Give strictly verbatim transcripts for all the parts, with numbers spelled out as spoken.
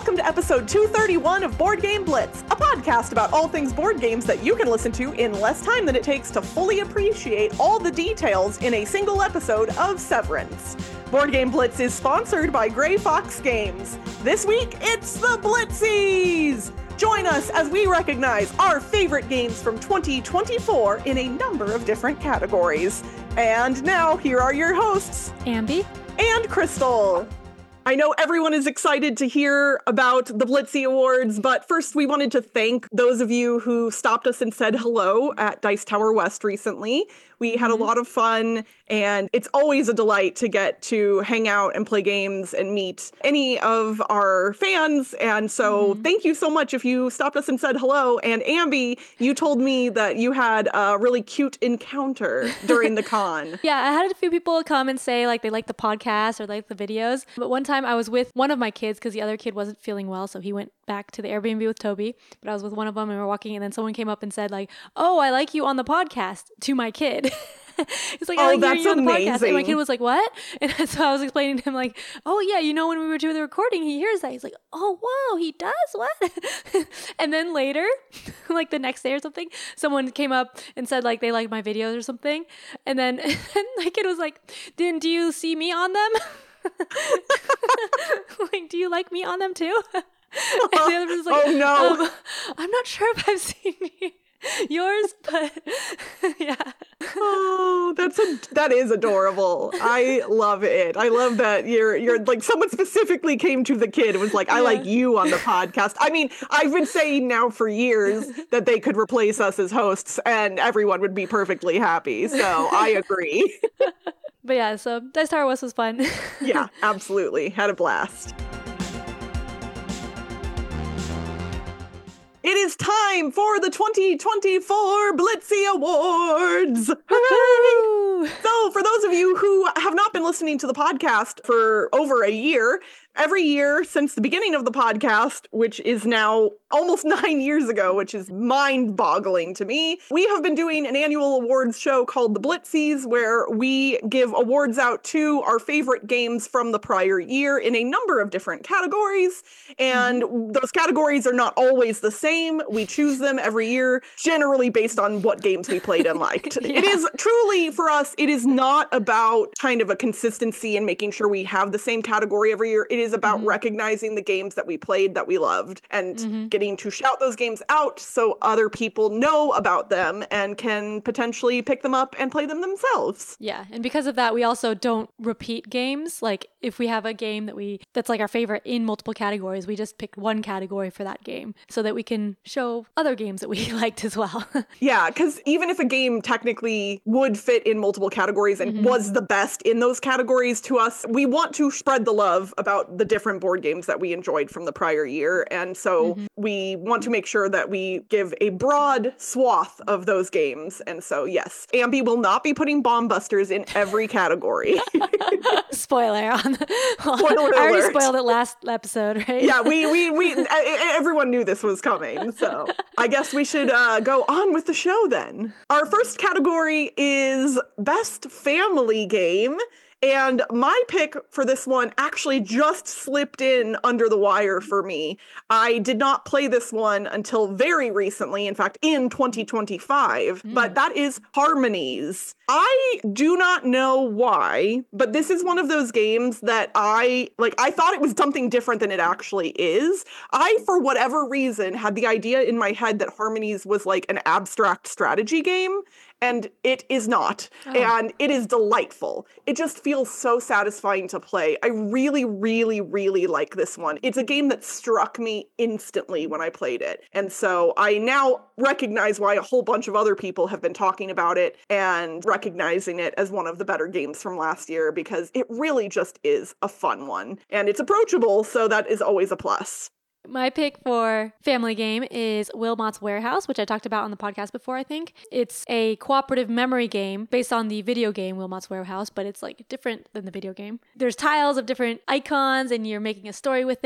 welcome to episode two thirty-one of Board Game Blitz, a podcast about all things board games that you can listen to in less time than it takes to fully appreciate all the details in a single episode of Severance. Board Game Blitz is sponsored by Gray Fox Games. This week, it's the Blitzies! Join us as we recognize our favorite games from twenty twenty-four in a number of different categories. And now, here are your hosts, Ambi and Crystal. I know everyone is excited to hear about the Blitzy Awards, but first we wanted to thank those of you who stopped us and said hello at Dice Tower West recently. We had mm-hmm. a lot of fun, and it's always a delight to get to hang out and play games and meet any of our fans. And so mm-hmm. thank you so much if you stopped us and said hello. And Ambi, you told me that you had a really cute encounter during the con. Yeah, I had a few people come and say like they like the podcast or like the videos. But one time I was with one of my kids because the other kid wasn't feeling well, so he went back to the Airbnb with Toby. But I was with one of them and we were walking, and then someone came up and said like, "Oh, I like you on the podcast," to my kid. It's like, oh, I like that's you on the amazing. podcast. And my kid was like, "What?" And so I was explaining to him like, "Oh yeah, you know when we were doing the recording, he hears that." He's like, "Oh wow, he does? What?" And then later, like the next day or something, someone came up and said like they liked my videos or something. And then and my kid was like, "Then do you see me on them?" Like, "Do you like me on them too?" And the other person's like, "Oh no, um, I'm not sure if I've seen you. yours, but yeah." Oh, that's a that is adorable. I love it. I love that you're you're like someone specifically came to the kid and was like, "I yeah. like you on the podcast." I mean, I've been saying now for years that they could replace us as hosts and everyone would be perfectly happy. So I agree. But yeah, so Dice Tower West was fun. Yeah, absolutely. Had a blast. It is time for the twenty twenty-four Blitzy Awards! Hooray! So, for those of you who have not been listening to the podcast for over a year, every year since the beginning of the podcast, which is now almost nine years ago, which is mind-boggling to me, we have been doing an annual awards show called the Blitzies, where we give awards out to our favorite games from the prior year in a number of different categories. And mm-hmm. those categories are not always the same. We choose them every year, generally based on what games we played and liked. Yeah. It is truly, for us, it is not about kind of a consistency and making sure we have the same category every year. It is about mm-hmm. recognizing the games that we played that we loved and mm-hmm. getting to shout those games out so other people know about them and can potentially pick them up and play them themselves. Yeah, and because of that, we also don't repeat games. Like if we have a game that we that's like our favorite in multiple categories, we just pick one category for that game so that we can show other games that we liked as well. Yeah, because even if a game technically would fit in multiple categories and mm-hmm. was the best in those categories to us, we want to spread the love about the different board games that we enjoyed from the prior year. And so mm-hmm. we want to make sure that we give a broad swath of those games. And so, yes, Ambi will not be putting Bomb Busters in every category. Spoiler on the, well, Spoiler I already alert. spoiled it last episode, right? Yeah, we, we, we, everyone knew this was coming. So I guess we should uh, go on with the show then. Our first category is Best Family Game. And my pick for this one actually just slipped in under the wire for me. I did not play this one until very recently, in fact, in twenty twenty-five, mm. but that is Harmonies. I do not know why, but this is one of those games that I, like, I thought it was something different than it actually is. I, for whatever reason, had the idea in my head that Harmonies was like an abstract strategy game. And it is not. Oh. And it is delightful. It just feels so satisfying to play. I really, really, really like this one. It's a game that struck me instantly when I played it. And so I now recognize why a whole bunch of other people have been talking about it and recognizing it as one of the better games from last year, because it really just is a fun one. And it's approachable, so that is always a plus. My pick for family game is Wilmot's Warehouse, which I talked about on the podcast before, I think. It's a cooperative memory game based on the video game Wilmot's Warehouse, but it's like different than the video game. There's tiles of different icons and you're making a story with it.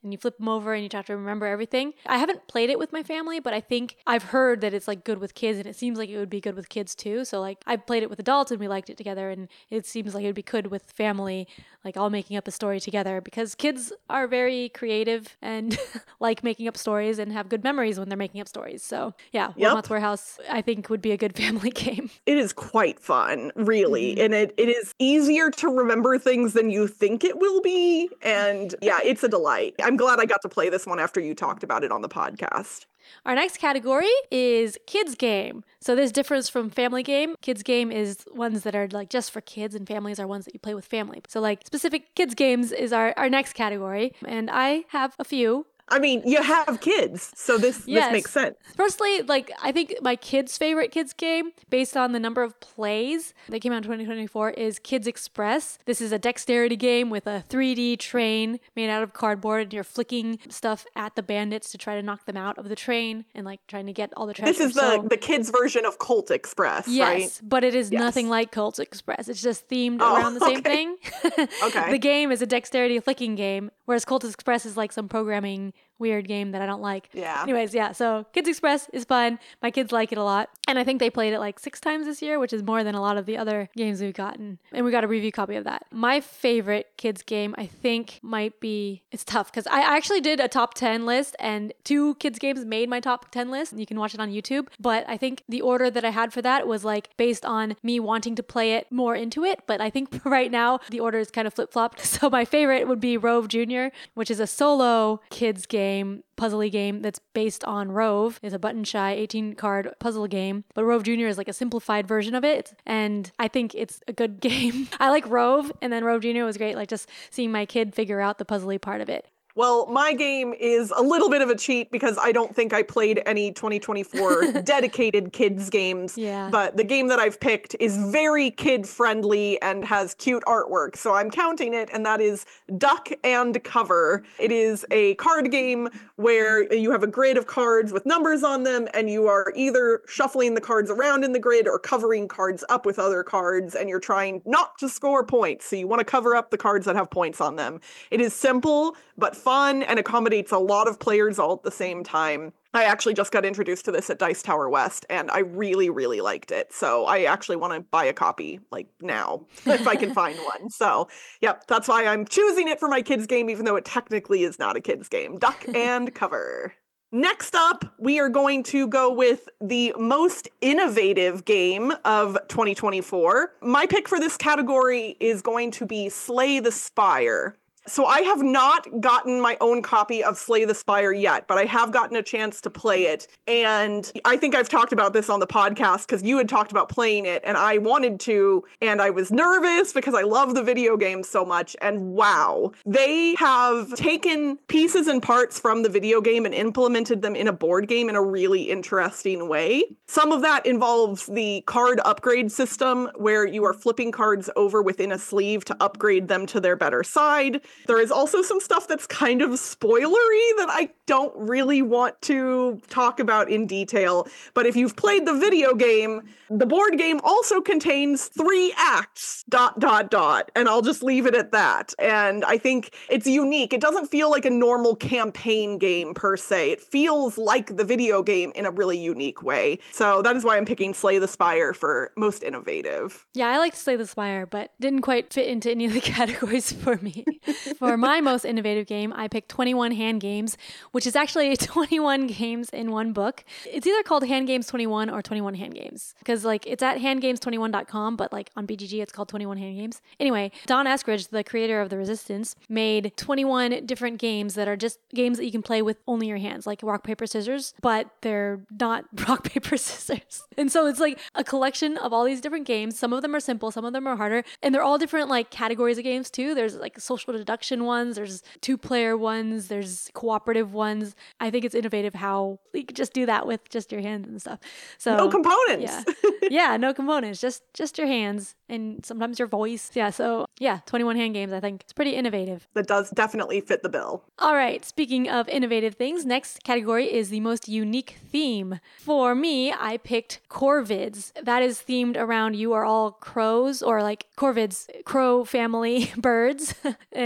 and you flip them over and you have to remember everything. I haven't played it with my family, but I think I've heard that it's like good with kids, and it seems like it would be good with kids too. So like I played it with adults and we liked it together, and it seems like it would be good with family, like all making up a story together, because kids are very creative and like making up stories and have good memories when they're making up stories. So yeah, Yep. Wilmot's Warehouse I think would be a good family game. It is quite fun, really. Mhm. And it, it is easier to remember things than you think it will be. And yeah, it's a delight. I'm glad I got to play this one after you talked about it on the podcast. Our next category is kids game. So this differs from family game. Kids game is ones that are like just for kids, and families are ones that you play with family. So like specific kids games is our, our next category. And I have a few. I mean, you have kids, so this, Yes. this makes sense. Personally, like I think my kids' favorite kids game, based on the number of plays that came out in twenty twenty-four, is Kids Express. This is a dexterity game with a three D train made out of cardboard, and you're flicking stuff at the bandits to try to knock them out of the train and like trying to get all the treasure. This is the, So- the kids' version of Colt Express, Yes, right? but it is Yes. nothing like Colt Express. It's just themed Oh, around the same okay. thing. Okay. The game is a dexterity flicking game, whereas Colt Express is like some programming weird game that I don't like. Yeah. Anyways, yeah, so Kids Express is fun. My kids like it a lot. And I think they played it like six times this year, which is more than a lot of the other games we've gotten. And we got a review copy of that. My favorite kids game, I think, might be, it's tough because I actually did a top ten list, and two kids games made my top ten list. You can watch it on YouTube. But I think the order that I had for that was like based on me wanting to play it more into it. But I think right now the order is kind of flip-flopped. So my favorite would be Rove Junior, which is a solo kids game. game, puzzly game that's based on Rove. It's a button shy eighteen card puzzle game, but Rove Junior is like a simplified version of it, and I think it's a good game. I like Rove, and then Rove Junior was great, like just seeing my kid figure out the puzzly part of it. Well, my game is a little bit of a cheat because I don't think I played any twenty twenty-four dedicated kids games. Yeah. But the game that I've picked is very kid friendly and has cute artwork. So I'm counting it, and that is Duck and Cover. It is a card game where you have a grid of cards with numbers on them, and you are either shuffling the cards around in the grid or covering cards up with other cards, and you're trying not to score points. So you want to cover up the cards that have points on them. It is simple, but fun, and accommodates a lot of players all at the same time. I actually just got introduced to this at Dice Tower West, and I really, really liked it. So I actually want to buy a copy, like, now, if I can find one. So, yep, that's why I'm choosing it for my kids' game, even though it technically is not a kids' game. Duck and Cover. Next up, we are going to go with the most innovative game of twenty twenty-four. My pick for this category is going to be Slay the Spire. So I have not gotten my own copy of Slay the Spire yet, but I have gotten a chance to play it. And I think I've talked about this on the podcast because you had talked about playing it, and I wanted to, and I was nervous because I love the video game so much. And wow, they have taken pieces and parts from the video game and implemented them in a board game in a really interesting way. Some of that involves the card upgrade system, where you are flipping cards over within a sleeve to upgrade them to their better side. There is also some stuff that's kind of spoilery that I don't really want to talk about in detail. But if you've played the video game, the board game also contains three acts, dot, dot, dot. And I'll just leave it at that. And I think it's unique. It doesn't feel like a normal campaign game per se. It feels like the video game in a really unique way. So that is why I'm picking Slay the Spire for most innovative. Yeah, I like to Slay the Spire, but didn't quite fit into any of the categories for me. For my most innovative game, I picked twenty-one Hand Games, which is actually twenty-one games in one book. It's either called Hand Games twenty-one or twenty-one Hand Games, because like it's at hand games twenty-one dot com, but like on B G G it's called twenty-one Hand Games. Anyway, Don Eskridge, the creator of The Resistance, made twenty-one different games that are just games that you can play with only your hands, like rock, paper, scissors, but they're not rock, paper, scissors. And so it's like a collection of all these different games. Some of them are simple, some of them are harder, and they're all different like categories of games too. There's like social deduction ones, there's two-player ones, there's cooperative ones. I think it's innovative how you could just do that with just your hands and stuff. So No components. Yeah, yeah, no components, just just your hands and sometimes your voice. Yeah, so yeah, twenty-one Hand Games. I think it's pretty innovative. That does definitely fit the bill. All right, speaking of innovative things, next category is the most unique theme. For me, I picked Corvids. That is themed around you are all crows, or like Corvids, crow family birds. And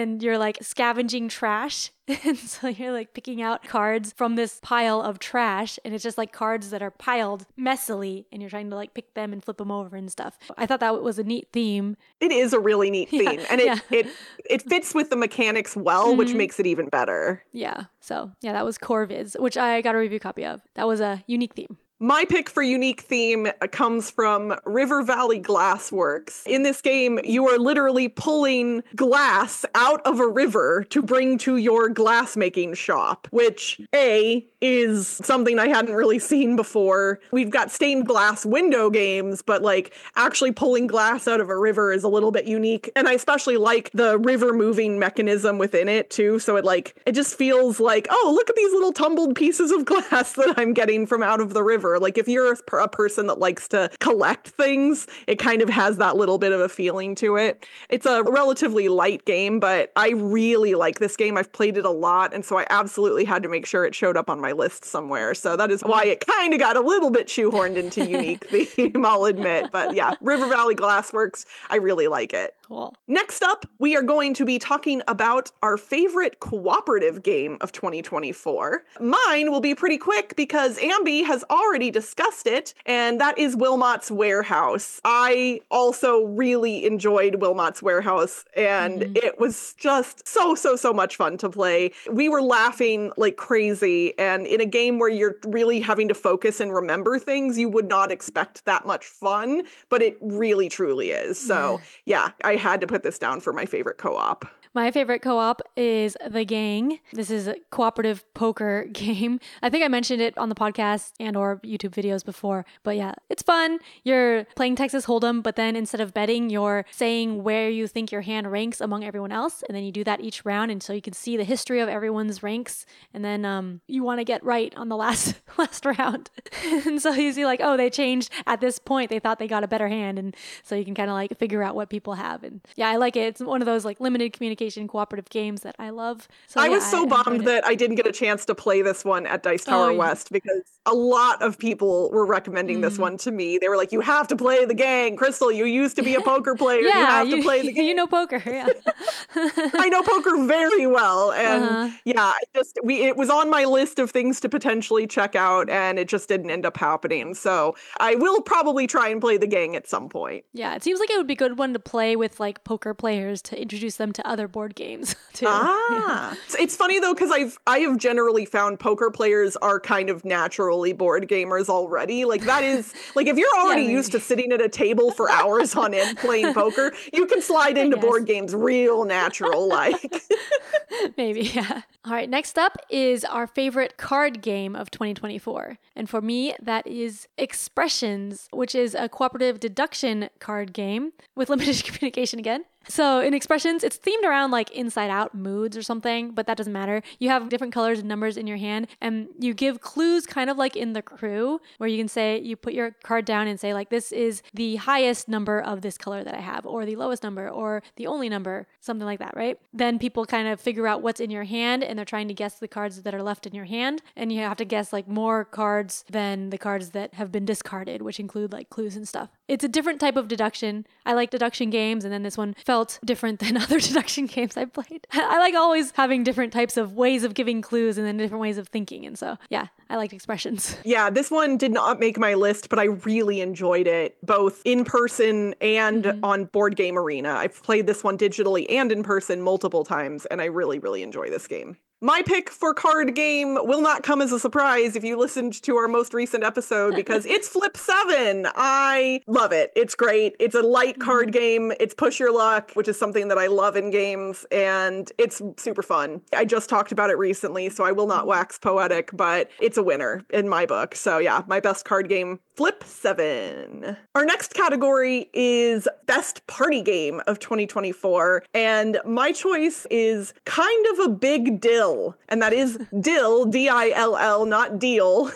and you're like scavenging trash. And so you're like picking out cards from this pile of trash, and it's just like cards that are piled messily, and you're trying to like pick them and flip them over and stuff. I thought that was a neat theme. It is a really neat theme, Yeah, and it, yeah. it it fits with the mechanics well, which Mhm. makes it even better. Yeah. So yeah, that was Corvids, which I got a review copy of. That was a unique theme. My pick for unique theme comes from River Valley Glassworks. In this game, you are literally pulling glass out of a river to bring to your glassmaking shop, which, A, is something I hadn't really seen before. We've got stained glass window games, but like actually pulling glass out of a river is a little bit unique. And I especially like the river moving mechanism within it too. So it like, it just feels like, oh, look at these little tumbled pieces of glass that I'm getting from out of the river. Like if you're a, a person that likes to collect things, it kind of has that little bit of a feeling to it. It's a relatively light game, but I really like this game. I've played it a lot, and so I absolutely had to make sure it showed up on my list somewhere. So that is why it kind of got a little bit shoehorned into unique theme, I'll admit. But yeah, River Valley Glassworks, I really like it. Cool. Next up, we are going to be talking about our favorite cooperative game of twenty twenty-four. Mine will be pretty quick because Ambi has already discussed it, and that is Wilmot's Warehouse. I also really enjoyed Wilmot's Warehouse, and mm-hmm. it was just so, so, so much fun to play. We were laughing like crazy, and in a game where you're really having to focus and remember things, you would not expect that much fun, but it really, truly is. So yeah, I had to put this down for my favorite co-op. My favorite co-op is The Gang. This is a cooperative poker game. I think I mentioned it on the podcast and or YouTube videos before, but yeah, it's fun. You're playing Texas Hold'em, but then instead of betting, you're saying where you think your hand ranks among everyone else, and then you do that each round, and so you can see the history of everyone's ranks, and then um, you want to get right on the last last round. And so you see like, oh, they changed at this point. They thought they got a better hand, and so you can kind of like figure out what people have. And yeah, I like it. It's one of those like limited communication cooperative games that I love. So, I yeah, was so I bummed that I didn't get a chance to play this one at Dice Tower Oh, yeah. West because a lot of people were recommending mm. this one to me. They were like, you have to play The Gang. Crystal, you used to be a poker player. Yeah, you have you, to play The Gang. You know poker, yeah. I know poker very well. And uh-huh. yeah, it just we it was on my list of things to potentially check out, and it just didn't end up happening. So I will probably try and play The Gang at some point. Yeah, it seems like it would be a good one to play with like poker players to introduce them to other board games too. Ah, yeah. It's funny though because I've I have generally found poker players are kind of naturally board gamers already. Like that is like if you're already yeah, used to sitting at a table for hours on end playing poker, you can slide into board games real natural like. Maybe, yeah. All right, next up is our favorite card game of twenty twenty-four. And for me, that is Expressions, which is a cooperative deduction card game with limited communication again. So in Expressions, it's themed around like inside out moods or something, but that doesn't matter. You have different colors and numbers in your hand, and you give clues kind of like in The Crew, where you can say, you put your card down and say like, this is the highest number of this color that I have, or the lowest number, or the only number, something like that, right? Then people kind of figure out what's in your hand, and they're trying to guess the cards that are left in your hand, and you have to guess like more cards than the cards that have been discarded, which include like clues and stuff. It's a different type of deduction. I like deduction games, and then this one felt different than other deduction games I've played. I like always having different types of ways of giving clues and then different ways of thinking. And so, yeah, I liked Expressions. Yeah, this one did not make my list, but I really enjoyed it, both in person and mm-hmm. on Board Game Arena. I've played this one digitally and in person multiple times, and I really, really enjoy this game. My pick for card game will not come as a surprise if you listened to our most recent episode because it's Flip seven. I love it. It's great. It's a light card game. It's push your luck, which is something that I love in games, and it's super fun. I just talked about it recently, so I will not wax poetic, but it's a winner in my book. So yeah, my best card game, Flip seven. Our next category is Best Party Game of twenty twenty-four, and my choice is kind of a big deal. Dill, and that is Dill, D I L L, not deal,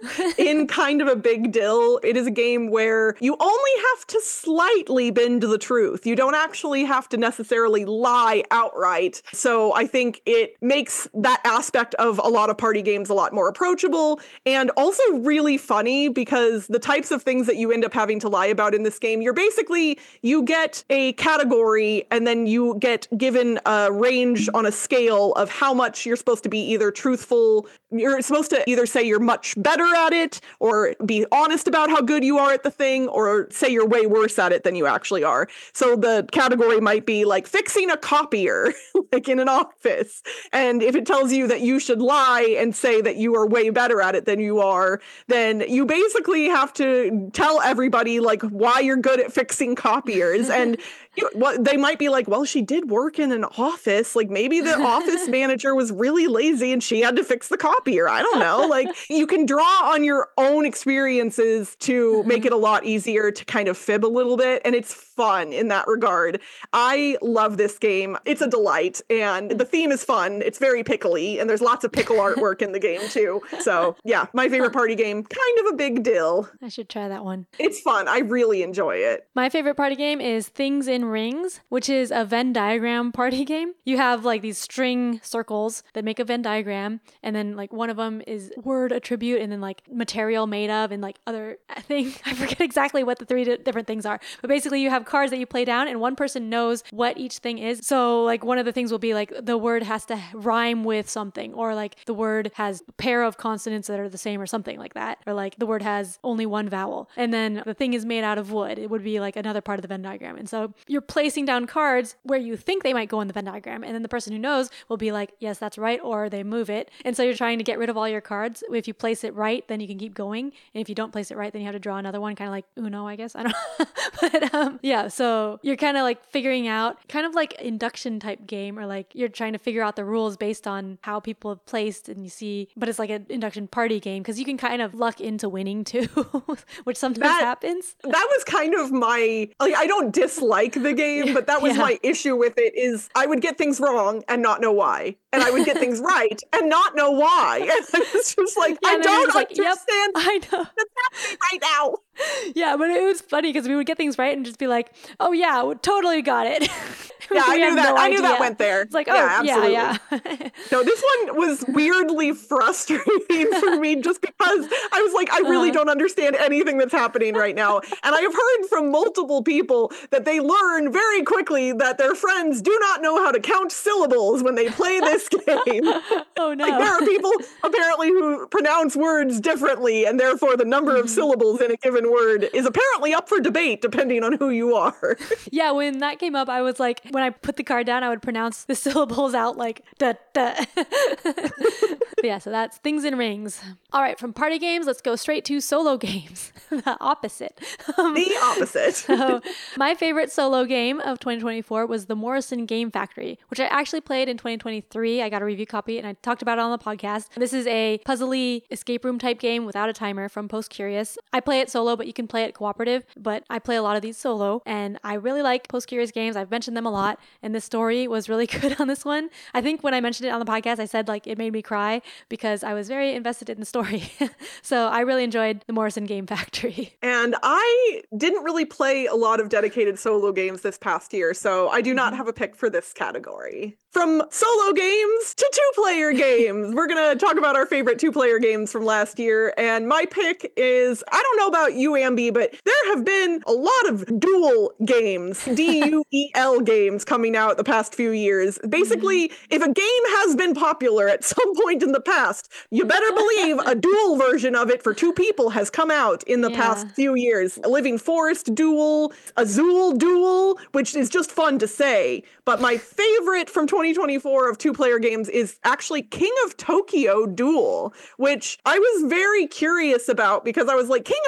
in kind of a big deal. It is a game where you only have to slightly bend the truth. You don't actually have to necessarily lie outright. So I think it makes that aspect of a lot of party games a lot more approachable, and also really funny because the types of things that you end up having to lie about in this game, you're basically, you get a category and then you get given a range on a scale of how much you're supposed to be either truthful, you're supposed to either say you're much better at it or be honest about how good you are at the thing, or say you're way worse at it than you actually are. So the category might be like fixing a copier, like in an office. And if it tells you that you should lie and say that you are way better at it than you are, then you basically have to tell everybody like why you're good at fixing copiers. And you, what they might be like, well, she did work in an office. Like maybe the office manager was really lazy and she had to fix the copier. I don't know. Like you can draw on your own experiences to make it a lot easier to kind of fib a little bit. And it's fun in that regard. I love this game. It's a delight. And the theme is fun. It's very pickly. And there's lots of pickle artwork in the game too. So yeah, my favorite party game, kind of a big deal. I should try that one. It's fun. I really enjoy it. My favorite party game is Things in Rings, which is a Venn diagram party game. You have like these string circles that make a Venn diagram, and then like one of them is word attribute, and then like material made of, and like other thing. I forget exactly what the three di- different things are, but basically you have cards that you play down, and one person knows what each thing is. So like one of the things will be like the word has to rhyme with something, or like the word has a pair of consonants that are the same, or something like that, or like the word has only one vowel, and then the thing is made out of wood. It would be like another part of the Venn diagram. And so you're placing down cards where you think they might go in the Venn diagram, and then the person who knows will be like, yes, that's right, or they move it. And so you're trying to get rid of all your cards. If you place it right, then you can keep going, and if you don't place it right, then you have to draw another one, kind of like Uno, I guess. I don't know. But um, yeah, so you're kind of like figuring out, kind of like induction type game, or like you're trying to figure out the rules based on how people have placed, and you see, but it's like an induction party game because you can kind of luck into winning too, which sometimes that, happens. That was kind of my, like, I don't dislike the game, but that was yeah. my issue with it, is I would get things wrong and not know why. And I would get things right and not know why. And I was just like, yeah, I don't like, understand yep, I know. what's happening right now. Yeah, but it was funny because we would get things right and just be like, oh yeah, we totally got it. Yeah, I knew that. No I knew that went there. It's like, oh, yeah, absolutely. yeah, yeah. No, this one was weirdly frustrating for me just because I was like, I really uh-huh. don't understand anything that's happening right now. And I have heard from multiple people that they learn very quickly that their friends do not know how to count syllables when they play this game. Oh, no. Like, there are people apparently who pronounce words differently, and therefore the number of syllables in a given word is apparently up for debate depending on who you are. Yeah, when that came up, I was like, when I put the card down, I would pronounce the syllables out like da da. But yeah, so that's Things in Rings. All right, from party games, let's go straight to solo games. The opposite. Um, the opposite. So my favorite solo game of twenty twenty-four was the Morrison Game Factory, which I actually played in twenty twenty-three. I got a review copy and I talked about it on the podcast. This is a puzzly escape room type game without a timer from Post Curious. I play it solo, but you can play it cooperative, but I play a lot of these solo, and I really like Post Curious games. I've mentioned them a lot, and the story was really good on this one. I think when I mentioned it on the podcast, I said like it made me cry because I was very invested in the story. So I really enjoyed the Morrison Game Factory. And I didn't really play a lot of dedicated solo games this past year, so I do not have a pick for this category. From solo games to two-player games, we're going to talk about our favorite two-player games from last year, and my pick is, I don't know about you, Ambi, but there have been a lot of duel games, D U E L games coming out the past few years. Basically, mm-hmm. if a game has been popular at some point in the past, you better believe a duel version of it for two people has come out in the yeah. past few years. A Living Forest duel, Azul duel, which is just fun to say. But my favorite from twenty twenty-four of two-player games is actually King of Tokyo Duel, which I was very curious about because I was like, King of Tokyo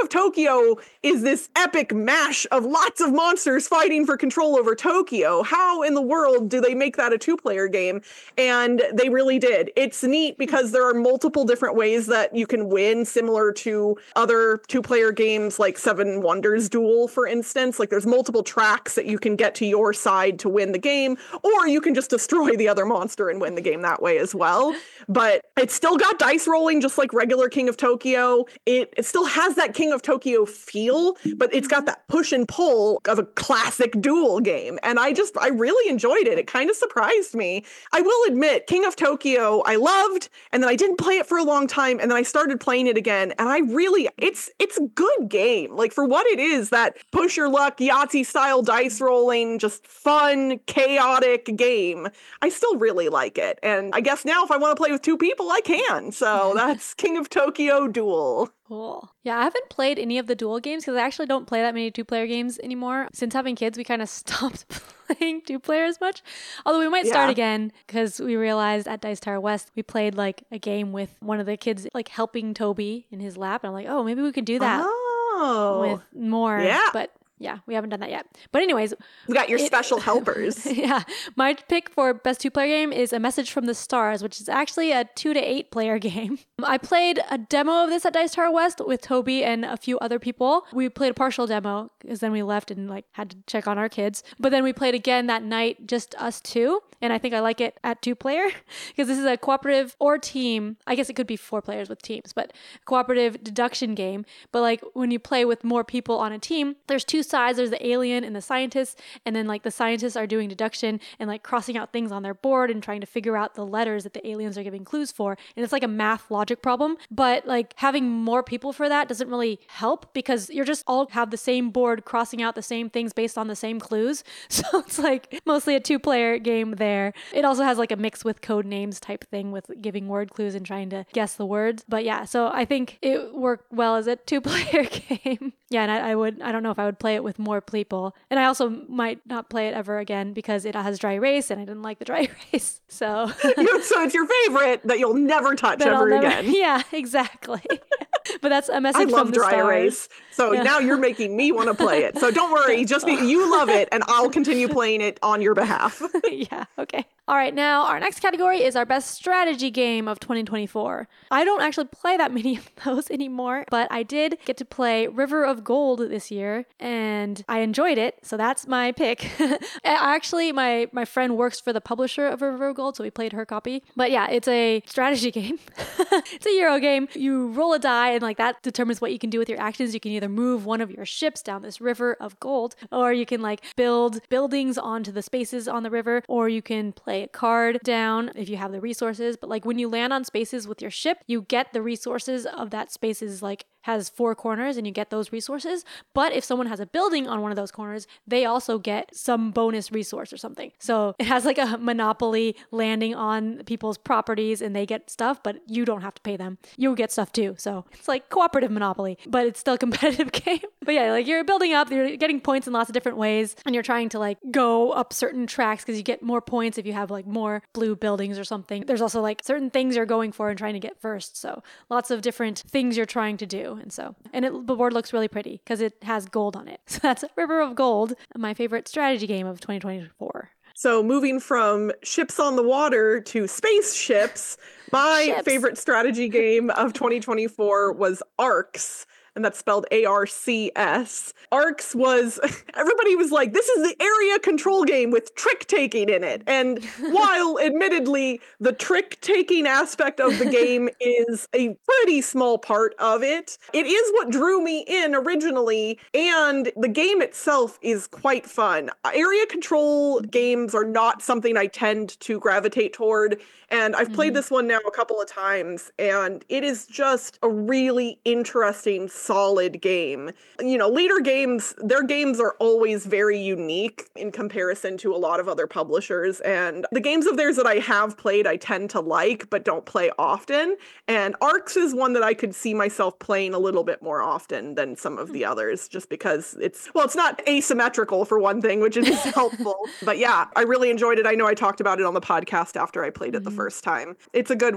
Tokyo is this epic mash of lots of monsters fighting for control over Tokyo. How in the world do they make that a two-player game? And they really did. It's neat because there are multiple different ways that you can win, similar to other two-player games like Seven Wonders Duel, for instance. Like there's multiple tracks that you can get to your side to win the game, or you can just destroy the other monster and win the game that way as well. But it's still got dice rolling just like regular King of Tokyo. It, it still has that King of Tokyo feel, but it's got that push and pull of a classic duel game. And I just, I really enjoyed it. It kind of surprised me. I will admit, King of Tokyo, I loved, and then I didn't play it for a long time, and then I started playing it again, and I really, it's it's a good game. Like, for what it is, that push your luck, Yahtzee-style dice rolling, just fun, chaotic game, I still really like it. And I guess now if I want to play with two people, I can. So that's King of Tokyo Duel. Cool. Yeah, I haven't played any of the duel games because I actually don't play that many two-player games anymore. Since having kids, we kind of stopped playing two-player as much. Although we might start yeah. again because we realized at Dice Tower West, we played like a game with one of the kids like helping Toby in his lap. And I'm like, oh, maybe we could do that oh. with more. Yeah. But yeah, we haven't done that yet. But anyways. We got your it, special helpers. Yeah. My pick for best two-player game is A Message from the Stars, which is actually a two to eight player game. I played a demo of this at Dice Tower West with Toby and a few other people. We played a partial demo because then we left and like had to check on our kids. But then we played again that night, just us two. And I think I like it at two player because this is a cooperative or team. I guess it could be four players with teams, but cooperative deduction game. But like when you play with more people on a team, there's two sides. There's the alien and the scientists. And then like the scientists are doing deduction and like crossing out things on their board and trying to figure out the letters that the aliens are giving clues for. And it's like a math logic problem. But like having more people for that doesn't really help because you're just all have the same board crossing out the same things based on the same clues. So it's like mostly a two player game there. It also has like a mix with code names type thing with giving word clues and trying to guess the words. But yeah, so I think it worked well as a two player game. Yeah, and I, I would, I don't know if I would play it with more people. And I also might not play it ever again because it has dry erase and I didn't like the dry erase. So, so it's your favorite that you'll never touch ever never, again. Yeah, exactly. But that's A Message I love from the dry Stars. erase. So yeah. Now you're making me want to play it. So don't worry, just be, you love it and I'll continue playing it on your behalf. Yeah, okay. All right, now our next category is our best strategy game of twenty twenty-four. I don't actually play that many of those anymore, but I did get to play River of Gold this year, and I enjoyed it, so that's my pick. Actually, my, my friend works for the publisher of River of Gold, so we played her copy. But yeah, it's a strategy game. It's a Euro game. You roll a die, and like that determines what you can do with your actions. You can either move one of your ships down this River of Gold, or you can like build buildings onto the spaces on the river, or you can play a card down if you have the resources. But like when you land on spaces with your ship, you get the resources of that spaces like has four corners and you get those resources. But if someone has a building on one of those corners, they also get some bonus resource or something. So it has like a monopoly landing on people's properties and they get stuff, but you don't have to pay them. You get stuff too. So it's like cooperative monopoly, but it's still a competitive game. But yeah, like you're building up, you're getting points in lots of different ways and you're trying to like go up certain tracks because you get more points if you have like more blue buildings or something. There's also like certain things you're going for and trying to get first. So lots of different things you're trying to do. And so, and it, the board looks really pretty because it has gold on it. So that's River of Gold, my favorite strategy game of twenty twenty-four. So moving from ships on the water to spaceships, my Ships. favorite strategy game of twenty twenty-four was Arcs. And that's spelled A R C S. Arcs was, everybody was like, this is the area control game with trick-taking in it. And while admittedly the trick-taking aspect of the game is a pretty small part of it, it is what drew me in originally, and the game itself is quite fun. Area control games are not something I tend to gravitate toward, and I've played mm-hmm. this one now a couple of times, and it is just a really interesting, solid game. You know, later games, their games are always very unique in comparison to a lot of other publishers, and the games of theirs that I have played, I tend to like, but don't play often, and Arcs is one that I could see myself playing a little bit more often than some of the others, just because it's, well, it's not asymmetrical for one thing, which is helpful, but yeah, I really enjoyed it. I know I talked about it on the podcast after I played it the first time. It's a good one.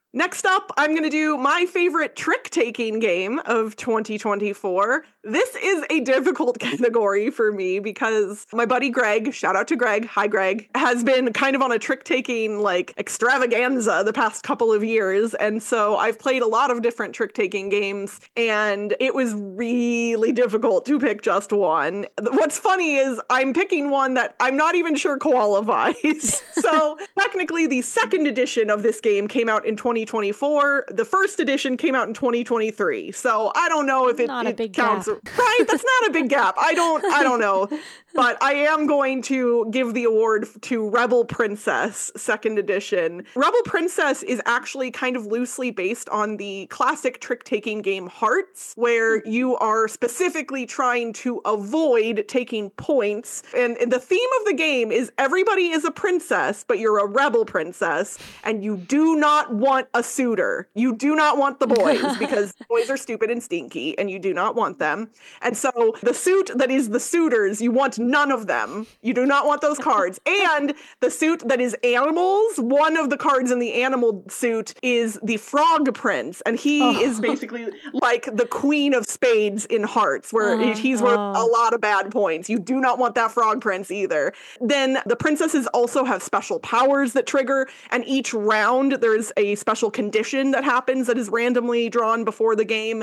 Next up, I'm going to do my favorite trick-taking game of twenty twenty-four. This is a difficult category for me because my buddy Greg, shout out to Greg, hi Greg, has been kind of on a trick-taking like extravaganza the past couple of years. And so I've played a lot of different trick-taking games, and it was really difficult to pick just one. What's funny is I'm picking one that I'm not even sure qualifies. So technically the second edition of this game came out in twenty twenty-four. The first edition came out in twenty twenty-three. So I don't know if it, not a it big counts. Gap. Right? That's not a big gap. I don't I don't know. But I am going to give the award to Rebel Princess second edition. Rebel Princess is actually kind of loosely based on the classic trick-taking game Hearts, where you are specifically trying to avoid taking points. And, and the theme of the game is everybody is a princess, but you're a rebel princess, and you do not want a suitor. You do not want the boys because boys are stupid and stinky, and you do not want them. And so the suit that is the suitors, you want none of them. You do not want those cards. And the suit that is animals, one of the cards in the animal suit is the Frog Prince, and he oh. is basically like the Queen of Spades in Hearts, where uh, he's worth oh. a lot of bad points. You do not want that Frog Prince either. Then the princesses also have special powers that trigger, and each round there's a special condition that happens that is randomly drawn before the game.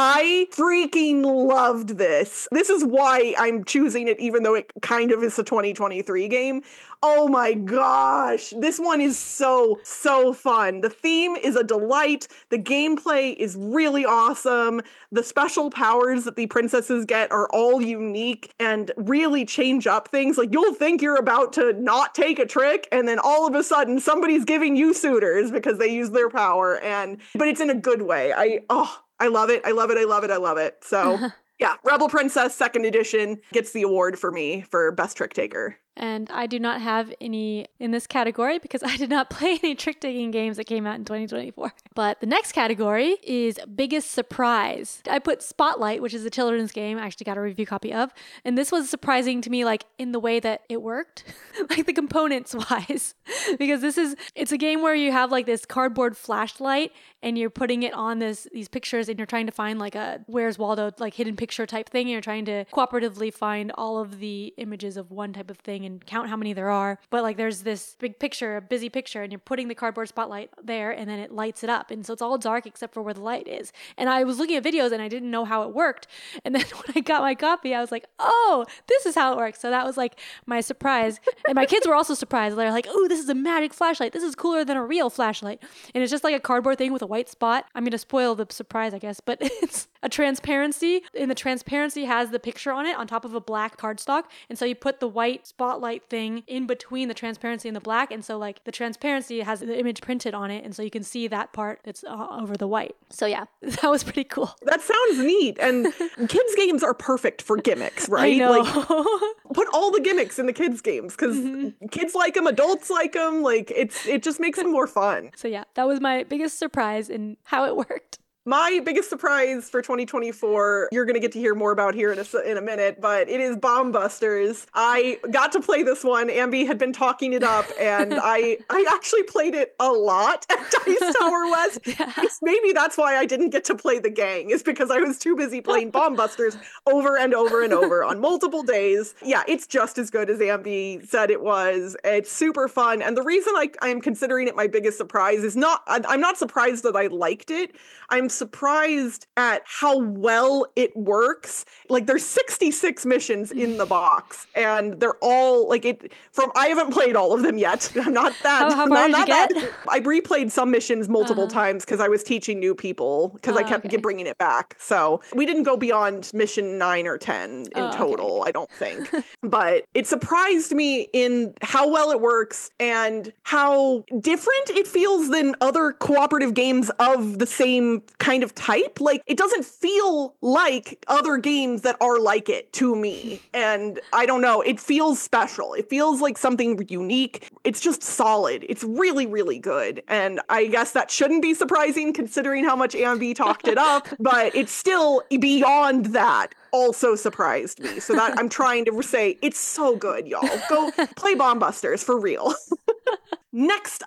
I freaking loved this. This is why I'm choosing it, even though it kind of is a twenty twenty-three game. Oh my gosh. This one is so, so fun. The theme is a delight. The gameplay is really awesome. The special powers that the princesses get are all unique and really change up things. Like, you'll think you're about to not take a trick, and then all of a sudden somebody's giving you suitors because they use their power. And but it's in a good way. I oh I love it. I love it. I love it. I love it. So yeah, Rebel Princess second edition gets the award for me for best trick taker. And I do not have any in this category because I did not play any trick-taking games that came out in twenty twenty-four. But the next category is biggest surprise. I put Spotlight, which is a children's game I actually got a review copy of. And this was surprising to me, like, in the way that it worked, like the components wise. Because this is, it's a game where you have like this cardboard flashlight and you're putting it on this these pictures and you're trying to find like a Where's Waldo, like hidden picture type thing. And you're trying to cooperatively find all of the images of one type of thing and count how many there are. But like there's this big picture, a busy picture, and you're putting the cardboard spotlight there and then it lights it up. And so it's all dark except for where the light is. And I was looking at videos and I didn't know how it worked. And then when I got my copy, I was like, oh, this is how it works. So that was like my surprise. And my kids were also surprised. They're like, oh, this is a magic flashlight. This is cooler than a real flashlight. And it's just like a cardboard thing with a white spot. I'm going to spoil the surprise, I guess, but it's a transparency, and the transparency has the picture on it on top of a black cardstock. And so you put the white spotlight thing in between the transparency and the black. And so like the transparency has the image printed on it. And so you can see that part that's uh, over the white. So yeah, that was pretty cool. That sounds neat. And kids games are perfect for gimmicks, right? I know. Like, put all the gimmicks in the kids games because mm-hmm. kids like them, adults like them. Like it's, it just makes them more fun. So yeah, that was my biggest surprise in how it worked. My biggest surprise for twenty twenty-four, you're going to get to hear more about here in a, in a minute, but it is Bomb Busters. I got to play this one. Ambi had been talking it up, and I I actually played it a lot at Dice Tower West. Yeah. Maybe that's why I didn't get to play the gang, is because I was too busy playing Bomb Busters over and over and over on multiple days. Yeah, it's just as good as Ambi said it was. It's super fun, and the reason I, I'm considering it my biggest surprise is not, I'm not surprised that I liked it. I'm surprised at how well it works. Like there's sixty-six missions in the box and they're all like it from I haven't played all of them yet. I'm not that How, how far not, did not you get? I replayed some missions multiple uh-huh. times because I was teaching new people because oh, I kept okay. bringing it back. So we didn't go beyond mission nine or ten in oh, total, okay. I don't think. But it surprised me in how well it works and how different it feels than other cooperative games of the same kind of type. Like it doesn't feel like other games that are like it to me. And I don't know, it feels special. It feels like something unique. It's just solid. It's really, really good. And I guess that shouldn't be surprising considering how much Ambi talked it up, but it's still beyond that also surprised me. So that I'm trying to say it's so good, y'all. Go play Bomb Busters for real. Next up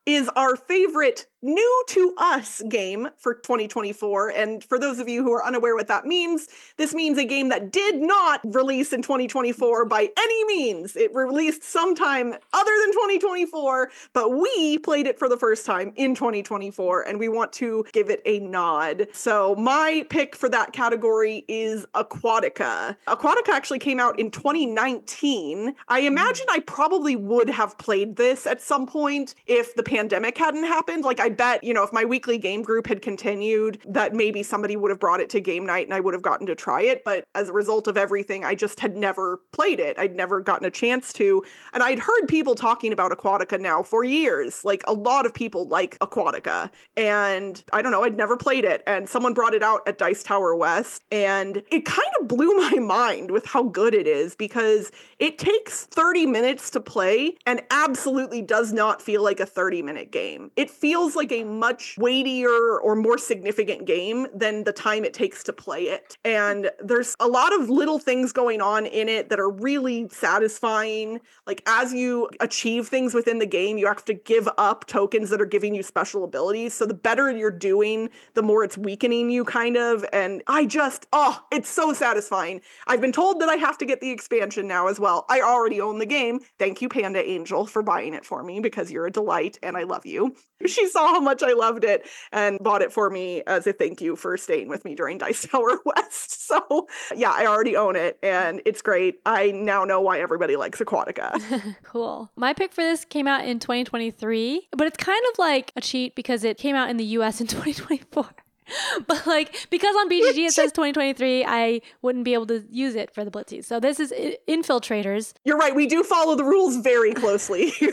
is our favorite new to us game for twenty twenty-four. And for those of you who are unaware what that means, this means a game that did not release in twenty twenty-four by any means. It released sometime other than twenty twenty-four, but we played it for the first time in twenty twenty-four, and we want to give it a nod. So my pick for that category is Aquatica. Aquatica actually came out in twenty nineteen. I imagine I probably would have played this at some point if the pandemic hadn't happened. Like, I bet, you know, if my weekly game group had continued, that maybe somebody would have brought it to game night and I would have gotten to try it. But as a result of everything, I just had never played it. I'd never gotten a chance to. And I'd heard people talking about Aquatica now for years. Like, a lot of people like Aquatica. And I don't know, I'd never played it. And someone brought it out at Dice Tower West. And it kind of blew my mind with how good it is, because it takes thirty minutes to play and absolutely does not feel like a thirty minute game. It feels like a much weightier or more significant game than the time it takes to play it. And there's a lot of little things going on in it that are really satisfying. Like, as you achieve things within the game, you have to give up tokens that are giving you special abilities. So the better you're doing, the more it's weakening you, kind of. And I just, oh, it's so satisfying. I've been told that I have to get the expansion now as well. I already own the game. Thank you, Panda Angel, for buying it for me, because you're a delight and I love you. She saw how much I loved it and bought it for me as a thank you for staying with me during Dice Tower West. So yeah, I already own it and it's great. I now know why everybody likes Aquatica. Cool. My pick for this came out in twenty twenty-three, but it's kind of like a cheat because it came out in the U S in twenty twenty-four. But like, because on B G G it says twenty twenty-three, I wouldn't be able to use it for the Blitzies. So this is Infiltrators. You're right. We do follow the rules very closely here.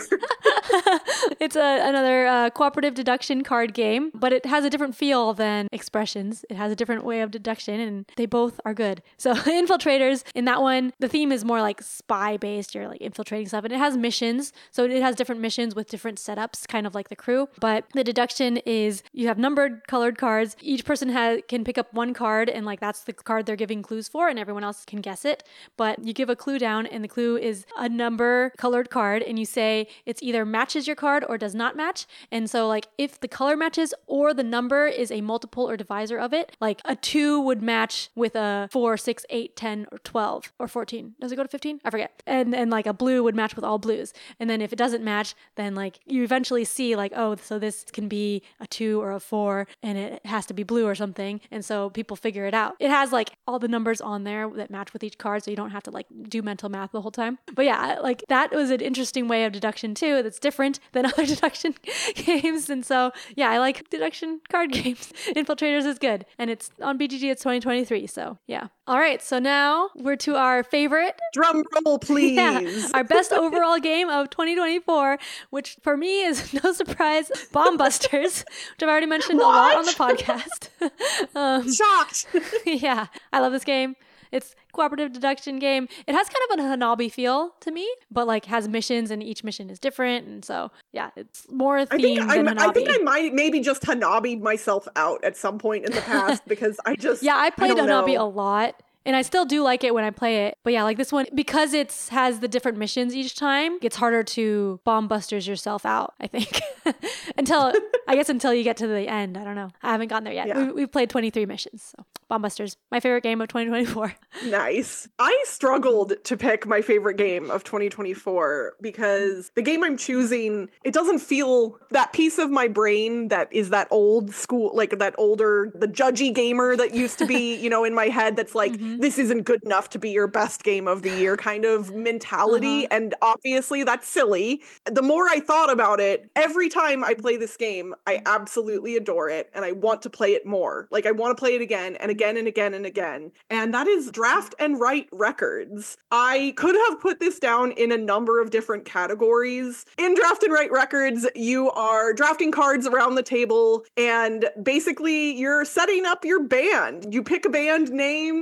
It's a, another uh, cooperative deduction card game, but it has a different feel than Expressions. It has a different way of deduction, and they both are good. So Infiltrators, in that one, the theme is more like spy-based. You're like infiltrating stuff, and it has missions. So it has different missions with different setups, kind of like The Crew. But the deduction is you have numbered colored cards. Each person has, can pick up one card, and like that's the card they're giving clues for, and everyone else can guess it. But you give a clue down, and the clue is a number colored card, and you say it's either matches your card or does not match. And so like if the color matches or the number is a multiple or divisor of it, like a two would match with a four, six, eight, ten, or twelve, or fourteen. Does it go to fifteen? I forget. And and like a blue would match with all blues. And then if it doesn't match, then like you eventually see like, oh, so this can be a two or a four, and it has to be blue or something. And so people figure it out. It has like all the numbers on there that match with each card, so you don't have to like do mental math the whole time. But yeah, like that was an interesting way of deduction too, that's different than other deduction games. And so yeah, I like deduction card games. Infiltrators is good, and it's on B G G. It's twenty twenty-three, so yeah. All right, so now we're to our favorite drum roll, please. Yeah, our best overall game of twenty twenty-four, which for me is no surprise, Bomb Busters, which I've already mentioned what? a lot on the podcast. um, Shocked. Yeah, I love this game. It's cooperative deduction game. It has kind of a Hanabi feel to me, but like has missions, and each mission is different. And so yeah, it's more themed I think than I, Hanabi. I think I might maybe just Hanabi'd myself out at some point in the past because I just yeah, I played I Hanabi know. a lot. And I still do like it when I play it. But yeah, like this one, because it has the different missions each time, it's harder to bomb busters yourself out, I think. until, I guess until you get to the end. I don't know. I haven't gotten there yet. Yeah. We, we've played twenty-three missions. So Bomb Busters, my favorite game of twenty twenty-four. Nice. I struggled to pick my favorite game of twenty twenty-four because the game I'm choosing, it doesn't feel that piece of my brain that is that old school, like that older, the judgy gamer that used to be, you know, in my head that's like, mm-hmm. this isn't good enough to be your best game of the year kind of mentality. Uh-huh. And obviously that's silly. The more I thought about it, every time I play this game, I absolutely adore it. And I want to play it more. Like I want to play it again and again and again and again. And that is Draft and Write Records. I could have put this down in a number of different categories. In Draft and Write Records, you are drafting cards around the table and basically you're setting up your band. You pick a band name, you can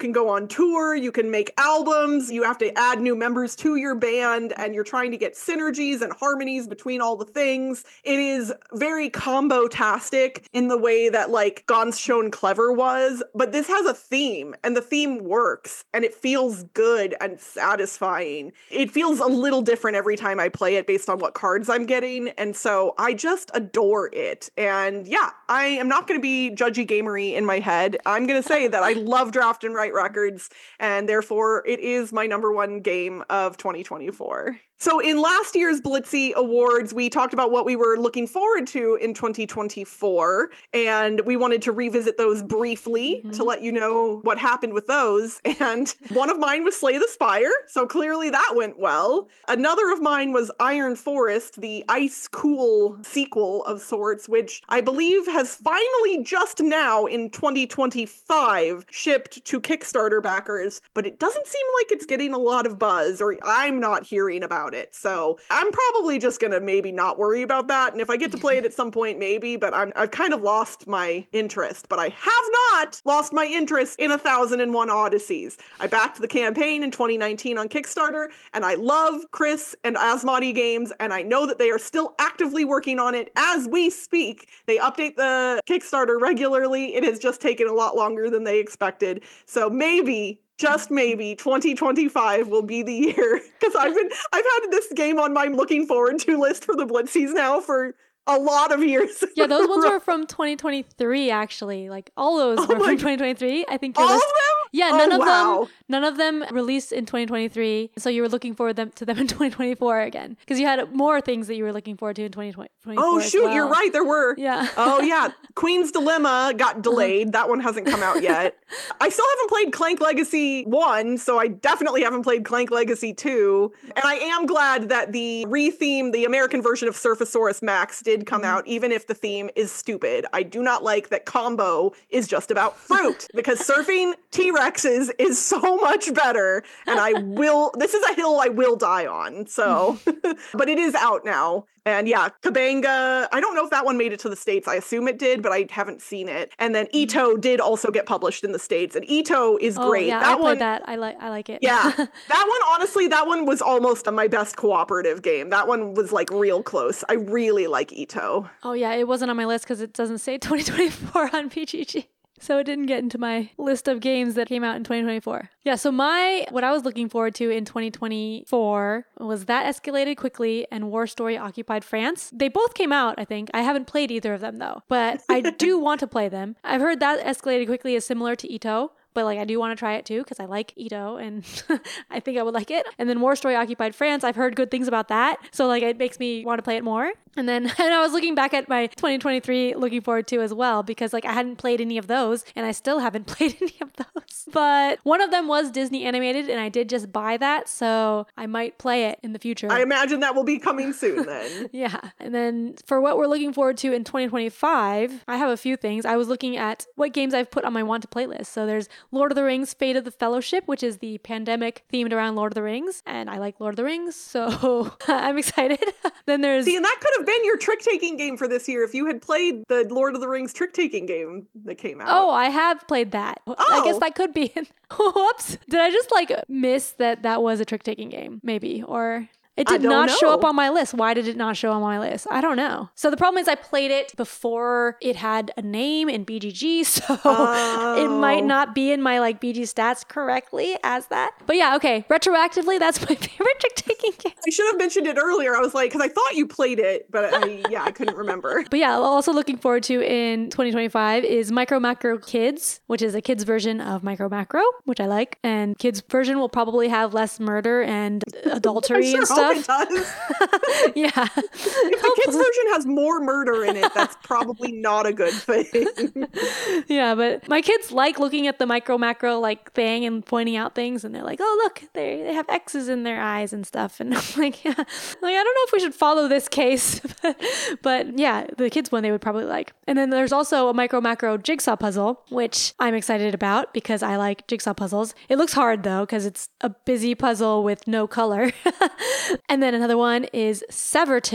can go on tour, you can make albums, you have to add new members to your band, and you're trying to get synergies and harmonies between all the things. It is very combo-tastic in the way that like Ganz Schön Clever was, but this has a theme, and the theme works, and it feels good and satisfying. It feels a little different every time I play it based on what cards I'm getting, and so I just adore it. And yeah, I am not going to be judgy gamery in my head. I'm going to say that I love Draft and Write Records, and therefore it is my number one game of twenty twenty-four. So in last year's Blitzy Awards, we talked about what we were looking forward to in twenty twenty-four, and we wanted to revisit those briefly mm-hmm. to let you know what happened with those. And one of mine was Slay the Spire, so clearly that went well. Another of mine was Iron Forest, the ice cool sequel of sorts, which I believe has finally just now in twenty twenty-five shipped to Kickstarter backers, but it doesn't seem like it's getting a lot of buzz, or I'm not hearing about it. So I'm probably just going to maybe not worry about that. And if I get to play it at some point, maybe, but I'm, I've kind of lost my interest. But I have not lost my interest in A Thousand and One Odysseys. I backed the campaign in twenty nineteen on Kickstarter, and I love Chris and Asmodee Games, and I know that they are still actively working on it as we speak. They update the Kickstarter regularly. It has just taken a lot longer than they expected. So maybe just maybe twenty twenty-five will be the year, because I've been I've had this game on my looking forward to list for the Blitzies now for a lot of years. Yeah, those ones were from twenty twenty-three actually. Like all those oh were from twenty twenty-three. I think your all list- of them? Yeah, none oh, of wow. them none of them released in twenty twenty-three. So you were looking forward them to them in twenty twenty-four again, because you had more things that you were looking forward to in twenty twenty-four. Oh shoot, well. You're right, there were. Yeah. Oh yeah, Queen's Dilemma got delayed. Uh-huh. That one hasn't come out yet. I still haven't played Clank Legacy one, so I definitely haven't played Clank Legacy two. And I am glad that the re-theme, the American version of Surfasaurus Max did come mm-hmm. out, even if the theme is stupid. I do not like that combo is just about fruit, because surfing T-Rexes is so much better, and I will, this is a hill I will die on, so, but it is out now. And yeah, Kabanga, I don't know if that one made it to the States. I assume it did, but I haven't seen it. And then Ito did also get published in the States, and Ito is oh, great. Yeah, that I one, played that. I like I like it. Yeah. That one, honestly, that one was almost my best cooperative game. That one was like real close. I really like Ito. Oh yeah, it wasn't on my list because it doesn't say twenty twenty-four on P G G. So it didn't get into my list of games that came out in twenty twenty-four. Yeah, so my, what I was looking forward to in twenty twenty-four was That Escalated Quickly and War Story Occupied France. They both came out, I think. I haven't played either of them though, but I do want to play them. I've heard That Escalated Quickly is similar to Ito, but like I do want to try it too because I like Ito and I think I would like it. And then War Story Occupied France, I've heard good things about that. So like it makes me want to play it more. And then and I was looking back at my twenty twenty-three looking forward to as well, because like I hadn't played any of those and I still haven't played any of those. But one of them was Disney animated and I did just buy that. So I might play it in the future. I imagine that will be coming soon then. Yeah. And then for what we're looking forward to in twenty twenty-five, I have a few things. I was looking at what games I've put on my want to play list. So there's Lord of the Rings, Fate of the Fellowship, which is the pandemic themed around Lord of the Rings. And I like Lord of the Rings, so I'm excited. Then there's... See, and that could have been your trick-taking game for this year if you had played the Lord of the Rings trick-taking game that came out. Oh, I have played that. Oh. I guess that could be... Whoops. Did I just like miss that that was a trick-taking game? Maybe. Or... It did not know. show up on my list. Why did it not show on my list? I don't know. So the problem is I played it before it had a name in B G G, so oh. it might not be in my like B G stats correctly as that. But yeah, okay. Retroactively, that's my favorite trick-taking game. I should have mentioned it earlier. I was like, because I thought you played it, but I, yeah, I couldn't remember. But yeah, also looking forward to in twenty twenty-five is Micro Macro Kids, which is a kids version of Micro Macro, which I like. And kids version will probably have less murder and adultery sure and stuff. It does. Yeah. If the kids version has more murder in it, that's probably not a good thing. Yeah, but my kids like looking at the micro macro like thing and pointing out things, and they're like, "Oh, look, they they have X's in their eyes and stuff." And I'm like, "Yeah, like I don't know if we should follow this case," but, but yeah, the kids one they would probably like. And then there's also a micro macro jigsaw puzzle, which I'm excited about because I like jigsaw puzzles. It looks hard though because it's a busy puzzle with no color. And then another one is Severton,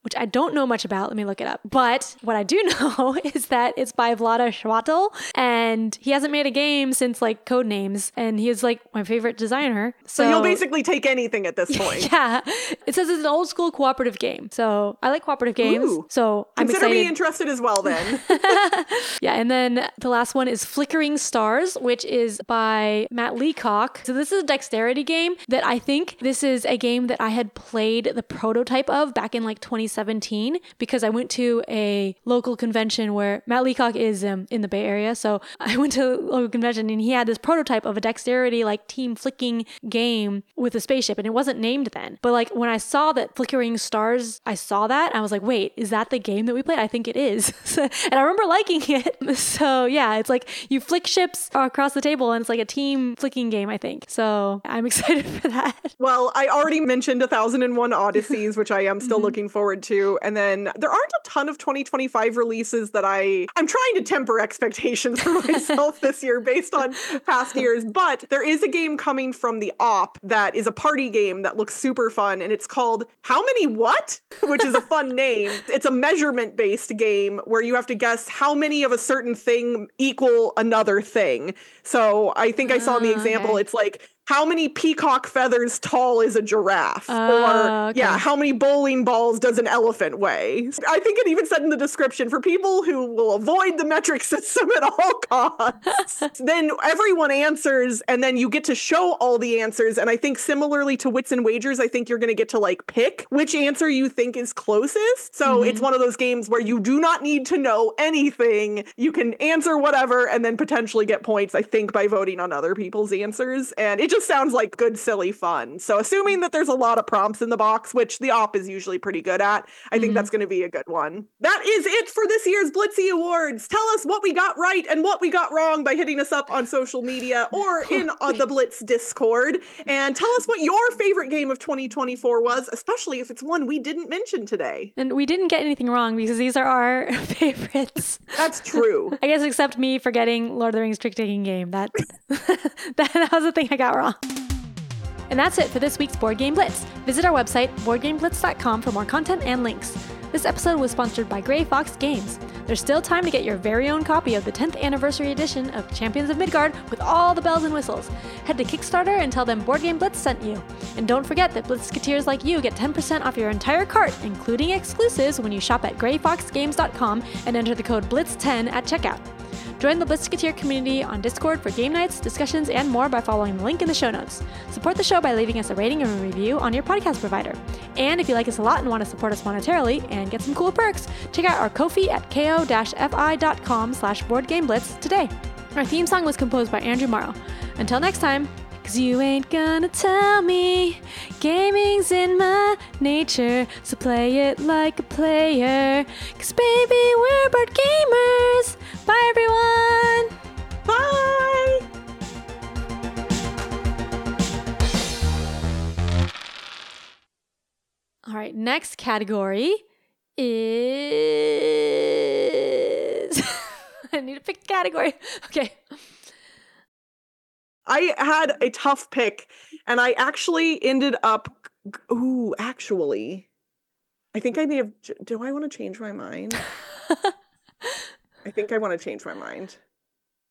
which I don't know much about. Let me look it up. But what I do know is that it's by Vlada Chvátil, and he hasn't made a game since like Codenames, and he is like my favorite designer. So, so you'll basically take anything at this point. Yeah. It says it's an old school cooperative game. So I like cooperative games. Ooh. So I'm Consider excited. me interested as well then. Yeah. And then the last one is Flickering Stars, which is by Matt Leacock. So this is a dexterity game that I think this is a game that I had played the prototype of back in like twenty seventeen, because I went to a local convention where Matt Leacock is um, in the Bay Area. So I went to a local convention and he had this prototype of a dexterity like team flicking game with a spaceship, and it wasn't named then. But like when I saw that Flickering Stars, I saw that, I was like, wait, is that the game that we played? I think it is. And I remember liking it. So yeah, it's like you flick ships across the table and it's like a team flicking game, I think. So I'm excited for that. Well, I already mentioned one thousand and one Odysseys, which I am still mm-hmm. looking forward to. And then there aren't a ton of twenty twenty-five releases that I, I'm trying to temper expectations for myself this year based on past years. But there is a game coming from the Op that is a party game that looks super fun. And it's called How Many What? Which is a fun name. It's a measurement-based game where you have to guess how many of a certain thing equal another thing. So I think I saw in the example, okay. It's like, how many peacock feathers tall is a giraffe? Uh, or, okay. yeah, how many bowling balls does an elephant weigh? I think it even said in the description, for people who will avoid the metric system at all costs, then everyone answers, and then you get to show all the answers. And I think similarly to Wits and Wagers, I think you're going to get to, like, pick which answer you think is closest. So mm-hmm. it's one of those games where you do not need to know anything. You can answer whatever and then potentially get points, I think, by voting on other people's answers. And it just sounds like good, silly fun. So assuming that there's a lot of prompts in the box, which the Op is usually pretty good at, I think mm-hmm. that's going to be a good one. That is it for this year's Blitzy Awards. Tell us what we got right and what we got wrong by hitting us up on social media or in on the Blitz Discord. And tell us what your favorite game of twenty twenty-four was, especially if it's one we didn't mention today. And we didn't get anything wrong because these are our favorites. That's true. I guess except me forgetting Lord of the Rings trick-taking game. That, that, that was the thing I got wrong. And that's it for this week's Board Game Blitz. Visit our website, board game blitz dot com, for more content and links. This episode was sponsored by Grey Fox Games. There's still time to get your very own copy of the tenth anniversary edition of Champions of Midgard with all the bells and whistles. Head to Kickstarter and tell them Board Game Blitz sent you. And don't forget that Blitzketeers like you get ten percent off your entire cart, including exclusives, when you shop at grey fox games dot com and enter the code blitz ten at checkout. Join the Blitzketeer community on Discord for game nights, discussions, and more by following the link in the show notes. Support the show by leaving us a rating and a review on your podcast provider. And if you like us a lot and want to support us monetarily and get some cool perks, check out our Ko-fi at ko-fi.com slash boardgameblitz today. Our theme song was composed by Andrew Morrow. Until next time, 'cause you ain't gonna tell me gaming's in my nature, so play it like a player, 'cause baby, we're board gamers. Bye, everyone. Bye. All right, next category is... I need to pick a category. Okay. I had a tough pick, and I actually ended up... Ooh, actually, I think I may have... Do I want to change my mind? I think I want to change my mind.